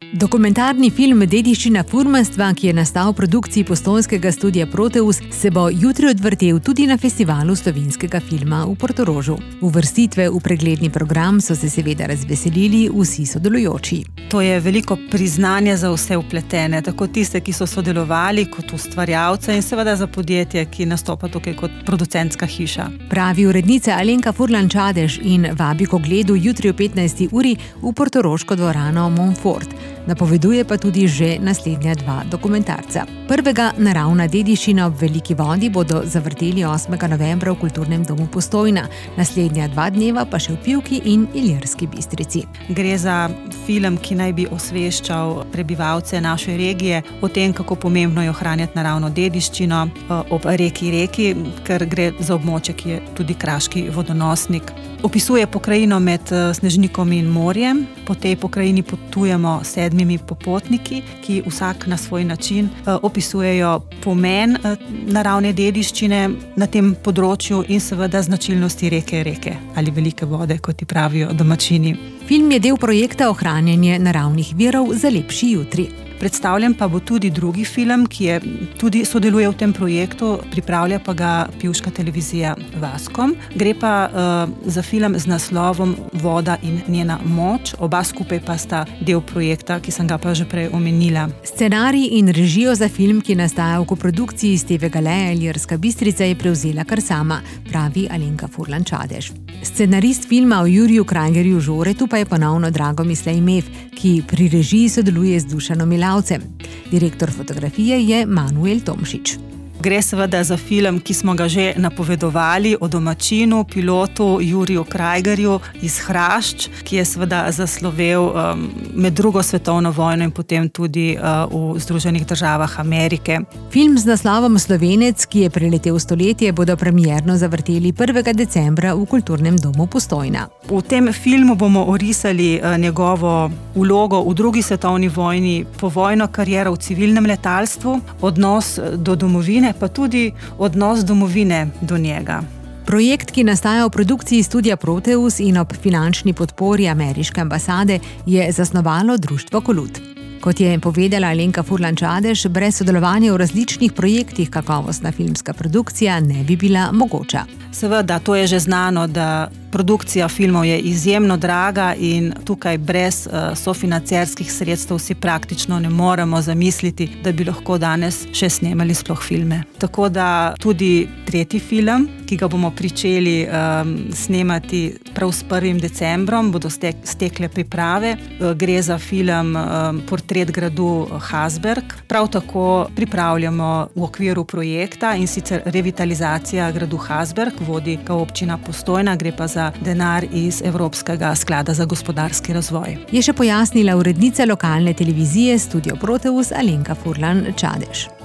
Dokumentarni film Dediščina furmanstva, ki je nastal v produkciji postojnskega studia Proteus, se bo jutri odvrtel tudi na festivalu slovenskega filma v Portorožu. Uvrstitve v pregledni program so se seveda razveselili vsi sodelujoči. To je veliko priznanje za vse vpletene, tako tiste, ki so sodelovali, kot ustvarjalce in seveda za podjetje, ki nastopa tukaj kot producentska hiša. Pravi urednica Alenka Furlan Čadež in vabi k ogledu jutri o 15. uri v portoroško dvorano Montfort. Napoveduje pa tudi že naslednja dva dokumentarca. Prvega, Naravna dediščina ob veliki vodi, bodo zavrteli 8. novembra v Kulturnem domu Postojna. Naslednja 2 dneva pa še v Pivki in Ilirski Bistrici. Gre za film, ki naj bi osveščal prebivalce naše regije o tem, kako pomembno je ohranjati naravno dediščino ob reki, ker gre za območje, ki je tudi kraški vodonosnik. Opisuje pokrajino med Snežnikom in morjem. Po tej pokrajini potujemo 7 popotniki, ki vsak na svoj način opisujejo pomen naravne dediščine na tem področju in seveda značilnosti reke ali velike vode, kot ji pravijo domačini. Film je del projekta Ohranjanje naravnih virov za lepši jutri. Predstavljen pa bo tudi drugi film, ki je tudi sodeluje v tem projektu, pripravlja pa ga pivška televizija Vaskom. Gre pa za film z naslovom Voda in njena moč. Oba skupaj pa sta del projekta, ki sem ga pa že prej omenila. Scenarij in režijo za film, ki nastaja v koprodukciji Steve Galeja Ilirska Bistrica, je prevzela kar sama, pravi Alenka Furlan Čadež. Scenarist filma o Juriju Krajgerju Žoretu pa je ponovno Dragomislav Mef, ki pri režiji sodeluje z Dušanom Milavcem. Direktor fotografije je Manuel Tomšič. Gre seveda za film, ki smo ga že napovedovali, o domačinu, pilotu Juriju Krajgerju iz Hrašč, ki je seveda zaslovel med 2. svetovno vojno in potem tudi v Združenih državah Amerike. Film z naslovom Slovenec, ki je preletel stoletje, bodo premierno zavrteli 1. decembra v Kulturnem domu Postojna. V tem filmu bomo orisali njegovo vlogo v 2. svetovni vojni, povojno kariero v civilnem letalstvu, odnos do domovine, pa tudi odnos domovine do njega. Projekt, ki nastaja v produkciji studia Proteus in ob finančni podpori ameriške ambasade, je zasnovalo društvo Kolut. Kot je povedala Alenka Furlan Čadež, brez sodelovanja v različnih projektih kakovostna filmska produkcija ne bi bila mogoča. Seveda, to je že znano, da produkcija filmov je izjemno draga in tukaj brez sofinancerskih sredstev si praktično ne moremo zamisliti, da bi lahko danes še snemali sploh filme. Tako da tudi 3. film, ki ga bomo pričeli snemati prav s 1. decembrom, bodo stekle priprave. Gre za film Portret gradu Hasberg. Prav tako pripravljamo v okviru projekta, in sicer revitalizacija gradu Hasberg, vodi ga občina Postojna, gre pa za denar iz Evropskega sklada za gospodarski razvoj. Je še pojasnila urednica lokalne televizije Studio Proteus Alenka Furlan Čadež.